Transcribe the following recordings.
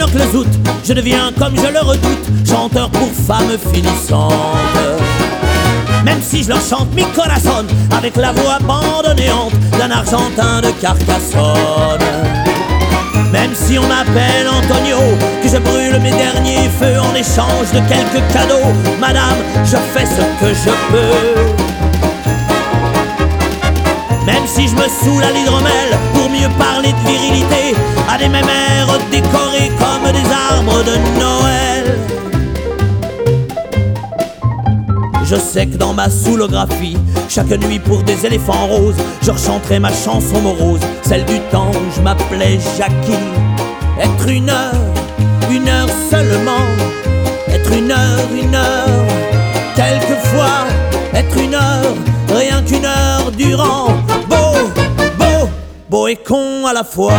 provoque le zout, je deviens comme je le redoute, chanteur pour femmes finissantes. Même si je leur chante mi corazon avec la voix abandonnéante d'un Argentin de Carcassonne. Même si on m'appelle Antonio, que je brûle mes derniers feux en échange de quelques cadeaux, madame, je fais ce que je peux. Même si je me saoule à l'hydromel pour mieux parler de virilité à des mémères décorées comme des arbres de Noël. Je sais que dans ma soulographie, chaque nuit pour des éléphants roses, je rechanterai ma chanson morose, celle du temps où je m'appelais Jackie. Être une heure seulement, être une heure, quelquefois, être une heure, rien qu'une heure durant, beau et con à la fois.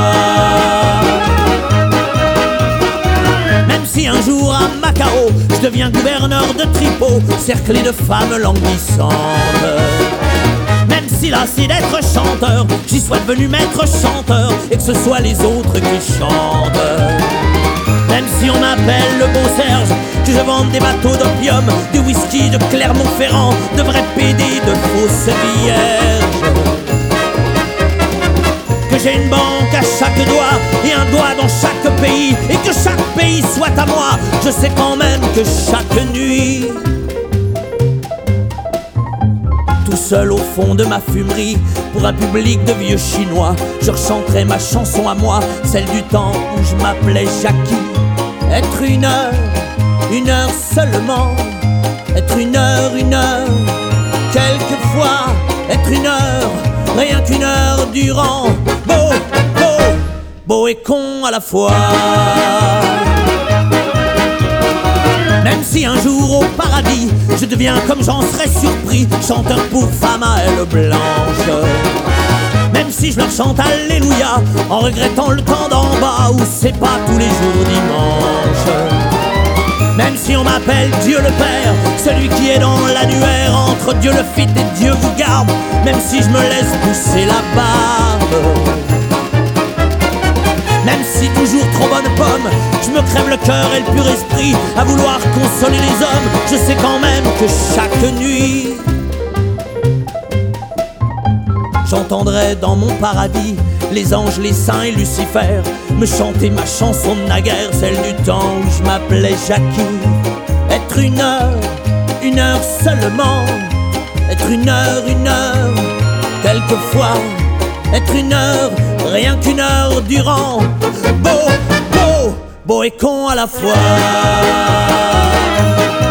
Même si un jour à Macao, je deviens gouverneur de Tripot, cerclé de femmes languissantes. Même si lassé d'être chanteur, j'y sois devenu maître chanteur, et que ce soit les autres qui chantent. Même si on m'appelle le beau Serge, que je vende des bateaux d'opium, du whisky de Clermont-Ferrand, de vrais PD, de fausses vierges. Que j'ai une banque à chaque doigt et un doigt dans chaque pays, et que chaque pays soit à moi, je sais quand même que chaque nuit, tout seul au fond de ma fumerie, pour un public de vieux chinois, je rechanterai ma chanson à moi, celle du temps où je m'appelais Jackie. Être une heure seulement, être une heure, quelquefois, être une heure, rien qu'une heure durant, beau et con à la fois. Même si un jour au paradis, je deviens comme j'en serais surpris, chanteur pour femmes à ailes blanches. Même si je leur chante Alléluia, en regrettant le temps d'en bas, où c'est pas tous les jours dimanche. Même si on m'appelle Dieu le Père, celui qui est dans l'annuaire entre Dieu le Fit et Dieu vous garde, même si je me laisse pousser la barbe. Même si toujours trop bonne pomme, je me crève le cœur et le pur esprit à vouloir consoler les hommes, je sais quand même que chaque nuit, j'entendrai dans mon paradis les anges, les saints et Lucifer me chanter ma chanson de naguère, celle du temps où je m'appelais Jackie. Être une heure seulement, être une heure, quelquefois, être une heure, rien qu'une heure durant, beau et con à la fois.